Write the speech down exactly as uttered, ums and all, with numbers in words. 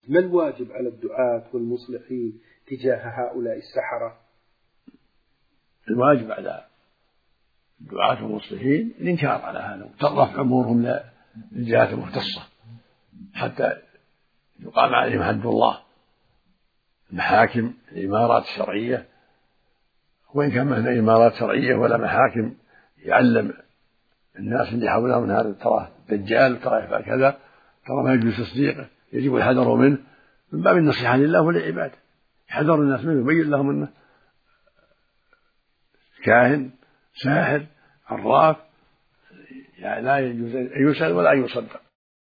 ما الواجب على الدعاة والمصلحين تجاه هؤلاء السحرة؟ الواجب على الدعاة والمصلحين الإنكار على هذا وتصرف أمورهم للجهات المختصة حتى يقام عليهم حد الله. المحاكم الإمارات الشرعية، وإن كان مثل إمارات شرعية ولا محاكم يعلم الناس اللي حولهم من هذا ترى دجال، ترى يفعل كذا، ترى ما يجوز تصديقه، يجب الحذر منه من باب النصيحة لله ولعباده، يحذر الناس منه ويبين لهم أنه كاهن ساحر عراف، يعني لا يجوز أن يسأل ولا أن يصدق.